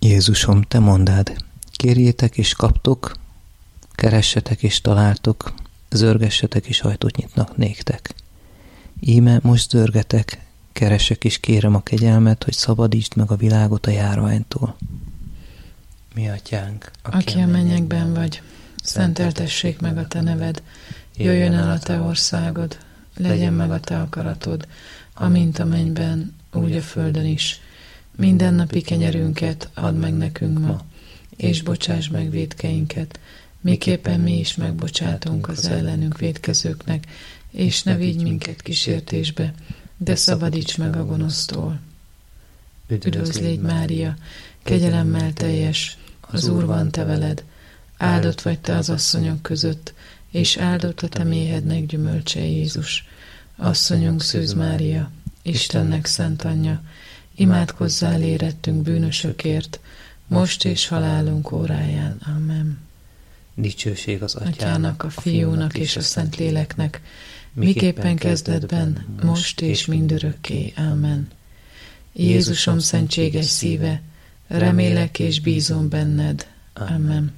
Jézusom, te mondád, kérjétek és kaptok, keressetek és találtok, zörgessetek és ajtót nyitnak néktek. Íme most zörgetek, keresek és kérem a kegyelmet, hogy szabadítsd meg a világot a járványtól. Mi atyánk, aki a mennyekben vagy, szenteltessék meg a te neved, jöjjön el a te országod, legyen meg a te akaratod, amint a mennyben, úgy a földön is. Mindennapi kenyerünket add meg nekünk ma, és bocsáss meg vétkeinket, miképpen mi is megbocsátunk az ellenünk vétkezőknek, és ne vigy minket kísértésbe, de szabadíts meg a gonosztól. Üdvözl légy, Mária, kegyelemmel teljes, az Úr van te veled, áldott vagy te az asszonyok között, és áldott a te méhednek gyümölcse, Jézus. Asszonyunk Szűz Mária, Istennek szent anyja, imádkozzál érettünk bűnösökért, most és halálunk óráján. Amen. Dicsőség az Atyának, a Fiúnak és a Szentléleknek, miképpen kezdetben, most és mindörökké. Amen. Jézusom szentséges szíve, remélek és bízom benned. Amen.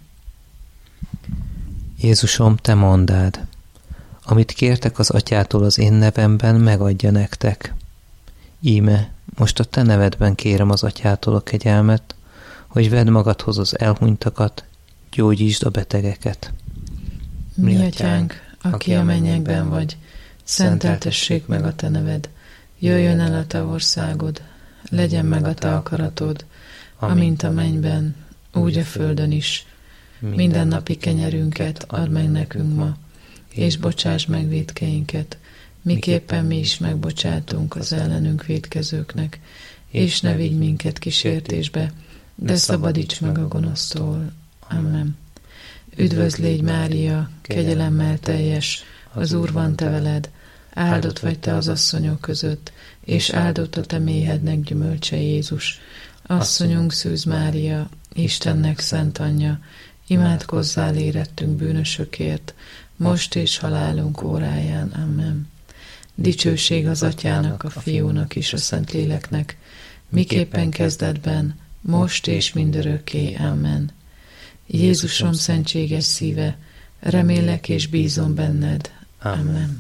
Jézusom, te mondád, amit kértek az Atyától az én nevemben, megadja nektek. Íme, most a te nevedben kérem az Atyától a kegyelmet, hogy vedd magadhoz az elhunytakat, gyógyítsd a betegeket. Mi atyánk, aki a mennyekben vagy, szenteltessék meg a te neved, jöjjön el a te országod, legyen meg a te akaratod, amint a mennyben, úgy a földön is. Mindennapi kenyerünket add meg nekünk ma, és bocsáss meg vétkeinket, miképpen mi is megbocsátunk az ellenünk vétkezőknek, és ne vigy minket kísértésbe, de szabadíts meg a gonosztól. Amen. Üdvözl légy, Mária, kegyelemmel teljes, az Úr van te veled, áldott vagy te az asszonyok között, és áldott a te méhednek gyümölcse, Jézus. Asszonyunk Szűz Mária, Istennek szent anyja, imádkozzál érettünk bűnösökért, most és halálunk óráján. Amen. Dicsőség az Atyának, a Fiúnak és a Szentléleknek, miképpen kezdetben, most és mindörökké. Amen. Jézusom szentséges szíve, remélek és bízom benned. Amen.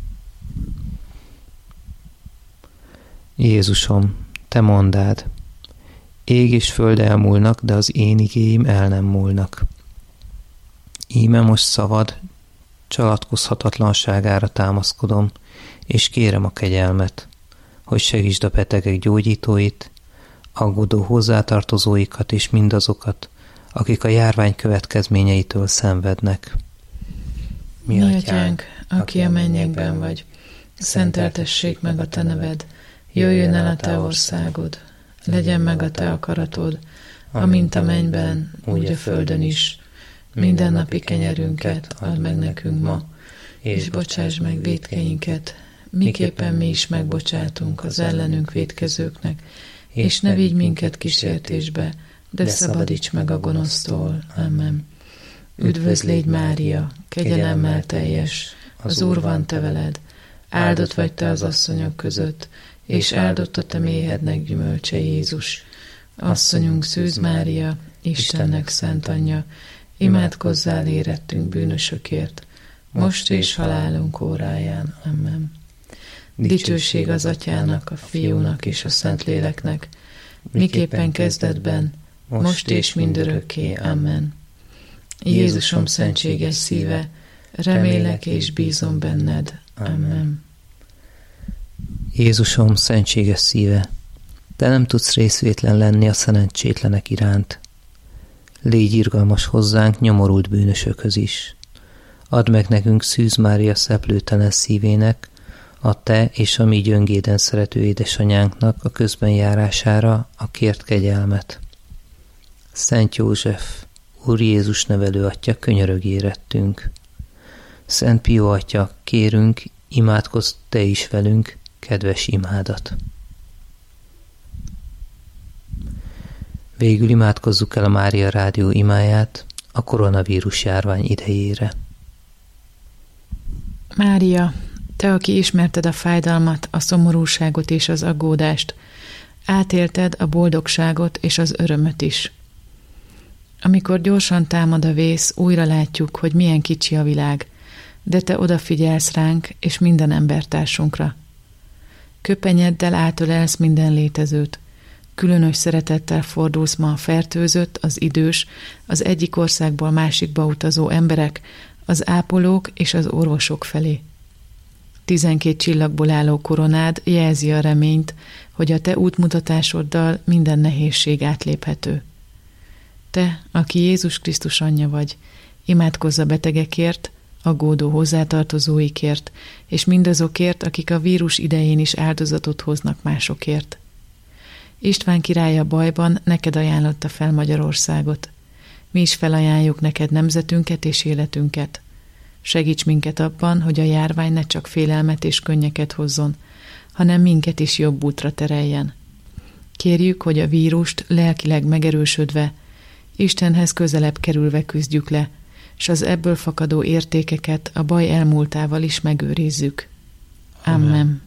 Jézusom, te mondád, ég és föld elmúlnak, de az én igéim el nem múlnak. Íme most szavad, csalatkozhatatlanságára támaszkodom, és kérem a kegyelmet, hogy segítsd a betegek gyógyítóit, aggódó hozzátartozóikat és mindazokat, akik a járvány következményeitől szenvednek. Mi atyánk, aki a mennyekben vagy, szenteltessék meg a te neved, jöjjön el a te országod, legyen meg a te akaratod, amint a mennyben, úgy a földön is. Mindennapi kenyerünket add meg nekünk ma, és bocsáss meg vétkeinket, miképpen mi is megbocsátunk az ellenünk vétkezőknek, és ne vigy minket kísértésbe, de szabadíts meg a gonosztól. Amen. Üdvözl légy, Mária, kegyelemmel teljes, az Úr van te veled, áldott vagy te az asszonyok között, és áldott a te méhednek gyümölcse, Jézus. Asszonyunk Szűz Mária, Istennek szent anyja, imádkozzál érettünk bűnösökért, most és halálunk óráján. Amen. Dicsőség az Atyának, a Fiúnak és a Szentléleknek, miképpen kezdetben, most és mindörökké. Amen. Jézusom szentséges szíve, remélek és bízom benned. Amen. Jézusom szentséges szíve, te nem tudsz részvétlen lenni a szerencsétlenek iránt. Légy irgalmas hozzánk, nyomorult bűnösökhöz is. Add meg nekünk Szűz Mária szeplőtelen szívének, a te és a mi gyöngéden szerető édesanyánknak a közben járására a kért kegyelmet. Szent József, Úr Jézus nevelő atya, könyörögj érettünk. Szent Pió atya, kérünk, imádkozz te is velünk, kedves imádat. Végül imádkozzuk el a Mária Rádió imáját a koronavírus járvány idejére. Mária, te, aki ismerted a fájdalmat, a szomorúságot és az aggódást, Átélted a boldogságot és az örömöt is. Amikor gyorsan támad a vész, újra látjuk, hogy milyen kicsi a világ, de te odafigyelsz ránk és minden embertársunkra. Köpenyeddel átölelsz minden létezőt. Különös szeretettel fordulsz ma a fertőzött, az idős, az egyik országból másikba utazó emberek, az ápolók és az orvosok felé. 12 csillagból álló koronád jelzi a reményt, hogy a te útmutatásoddal minden nehézség átléphető. Te, aki Jézus Krisztus anyja vagy, imádkozz a betegekért, aggódó hozzátartozóikért, és mindazokért, akik a vírus idején is áldozatot hoznak másokért. István király a bajban neked ajánlotta fel Magyarországot. Mi is felajánljuk neked nemzetünket és életünket. Segíts minket abban, hogy a járvány ne csak félelmet és könnyeket hozzon, hanem minket is jobb útra tereljen. Kérjük, hogy a vírust lelkileg megerősödve, Istenhez közelebb kerülve küzdjük le, s az ebből fakadó értékeket a baj elmúltával is megőrizzük. Amen.